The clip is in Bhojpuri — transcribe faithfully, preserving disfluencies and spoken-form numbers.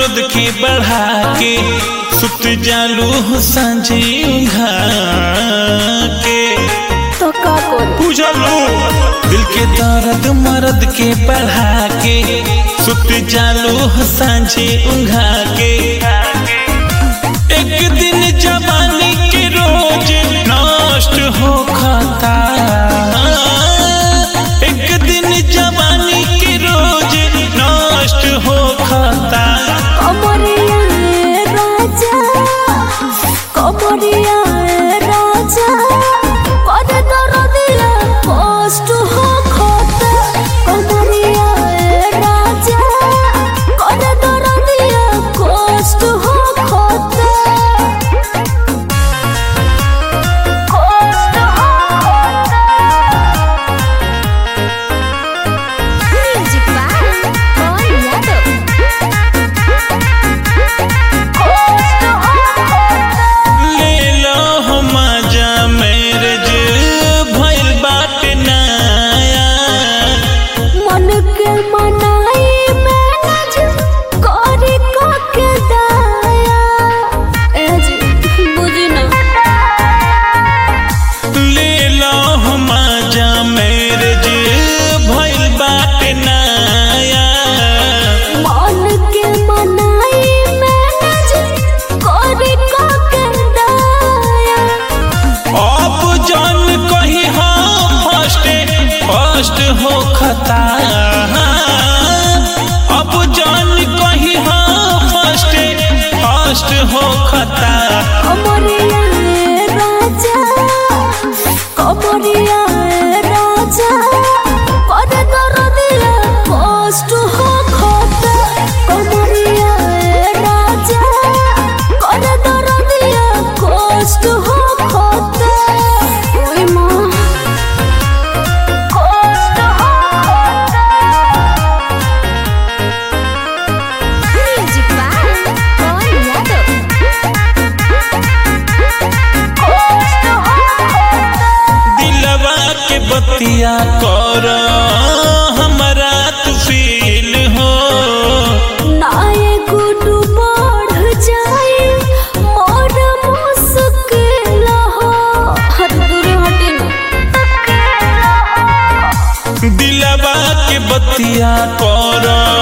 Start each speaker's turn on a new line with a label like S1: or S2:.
S1: मरद के बढ़ा के सुत जालू सांझी उंघा के
S2: तो का करू
S1: बुझलू दिल के दर्द मरद के बढ़ा के सुत जालू सांझी उंघा के एक दिन जवानी के रोज नष्ट हो खाता एक दिन जवानी के रोज नष्ट हो खाता
S2: कमरिया राजा कमरिया राजा कर दर्दिया कष्ट हो खाता कमरिया राजा कर दर्दिया कष्ट हो खाता कष्ट हो खाता म्यूजिक बाय कौन यादव
S1: ले लो हो मजा मेरे जे भइल बाटे नया
S2: मन के मनाई मैनेज करी का के दाया ए जी बुझी ना
S1: ले लो हो मजा मेरे जे भइल बाटे नया
S2: मन के मनाई मैनेज करी का के दाया
S1: अब जन कही हाँ फर्स्ट फर्स्ट हो खता अब जन कही हाँ फर्स्ट फर्स्ट हो खता
S2: कमरिया राजा कमरिया राजा कर दर्दिया कष्ट हो खाता कमरिया राजा कर दर्दिया कष्ट हो खाता ओए माँ कष्ट हो खाता म्यूजिक बाय कौन यादव कष्ट हो खाता
S1: दिलवा के बतिया कर हमरा तू फील हो
S2: नाये गुडू बढ़ जाए मोर मुश्किल हो हर दूर हटे ना
S1: दिलवा के बतिया कर